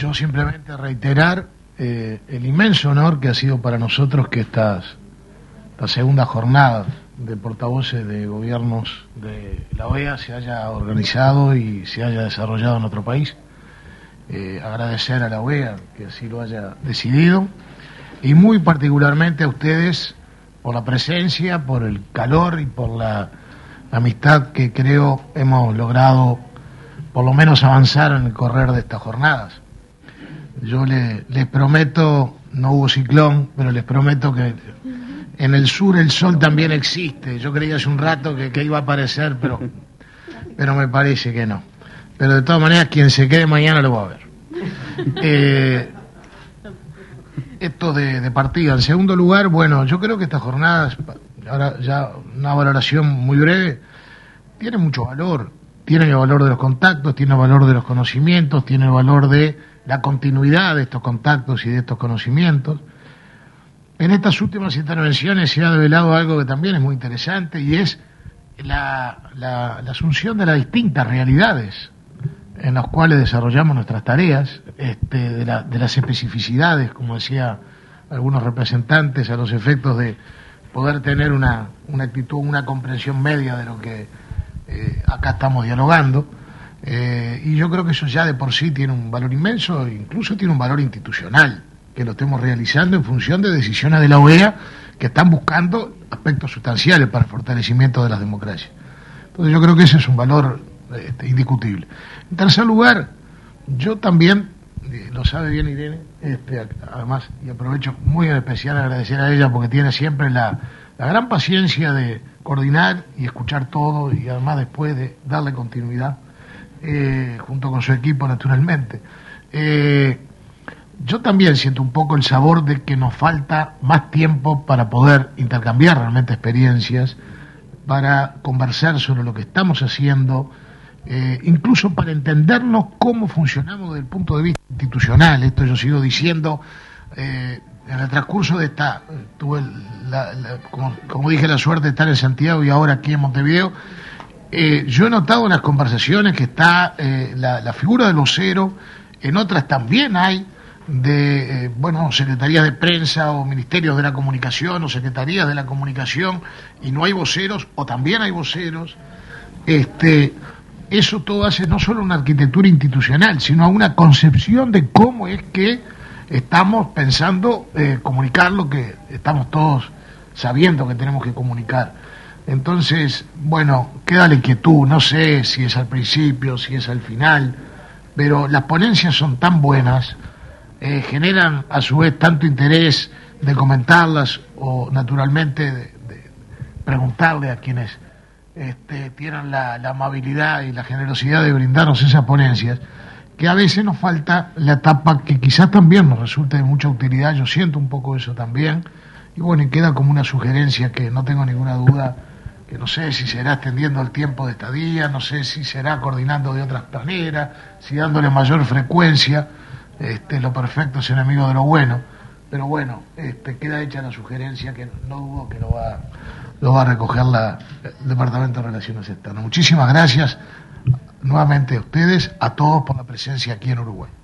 Yo simplemente reiterar el inmenso honor que ha sido para nosotros que esta segunda jornada de portavoces de gobiernos de la OEA se haya organizado y se haya desarrollado en nuestro país. Agradecer a la OEA que así lo haya decidido y muy particularmente a ustedes por la presencia, por el calor y por la amistad que creo hemos logrado por lo menos avanzar en el correr de estas jornadas. Yo les prometo, no hubo ciclón, pero les prometo que en el sur el sol también existe. Yo creía hace un rato que iba a aparecer, pero me parece que no. Pero de todas maneras, quien se quede mañana lo va a ver. Esto de partida. En segundo lugar, bueno, yo creo que estas jornadas, ahora ya una valoración muy breve, tiene mucho valor. Tiene el valor de los contactos, tiene el valor de los conocimientos, tiene el valor de la continuidad de estos contactos y de estos conocimientos. En estas últimas intervenciones se ha develado algo que también es muy interesante y es la asunción de las distintas realidades en las cuales desarrollamos nuestras tareas, de las especificidades, como decía algunos representantes, a los efectos de poder tener una actitud, una comprensión media de lo que acá estamos dialogando, y yo creo que eso ya de por sí tiene un valor inmenso, incluso tiene un valor institucional, que lo estemos realizando en función de decisiones de la OEA que están buscando aspectos sustanciales para el fortalecimiento de las democracias. Entonces yo creo que ese es un valor indiscutible. En tercer lugar, yo también, lo sabe bien Irene, además, y aprovecho muy en especial agradecer a ella porque tiene siempre la gran paciencia de coordinar y escuchar todo y además después de darle continuidad, junto con su equipo naturalmente. Yo también siento un poco el sabor de que nos falta más tiempo para poder intercambiar realmente experiencias, para conversar sobre lo que estamos haciendo, incluso para entendernos cómo funcionamos desde el punto de vista institucional. Esto yo sigo diciendo, en el transcurso de tuve como dije, la suerte de estar en Santiago y ahora aquí en Montevideo. Yo he notado en las conversaciones que está la figura del vocero, en otras también hay secretarías de prensa o ministerios de la comunicación o secretarías de la comunicación y no hay voceros o también hay voceros. Eso todo hace no solo una arquitectura institucional, sino una concepción de cómo es que estamos pensando comunicar lo que estamos todos sabiendo que tenemos que comunicar. Entonces, bueno, queda la inquietud, no sé si es al principio, si es al final, pero las ponencias son tan buenas, generan a su vez tanto interés de comentarlas o naturalmente de preguntarle a quienes tienen la amabilidad y la generosidad de brindarnos esas ponencias, que a veces nos falta la etapa que quizás también nos resulte de mucha utilidad. Yo siento un poco eso también, y bueno, y queda como una sugerencia que no tengo ninguna duda, que no sé si será extendiendo el tiempo de estadía, no sé si será coordinando de otras maneras, si dándole mayor frecuencia. Lo perfecto es enemigo de lo bueno, pero bueno, queda hecha la sugerencia que no dudo que lo va a recoger el Departamento de Relaciones Externas. Muchísimas gracias nuevamente a ustedes, a todos por la presencia aquí en Uruguay.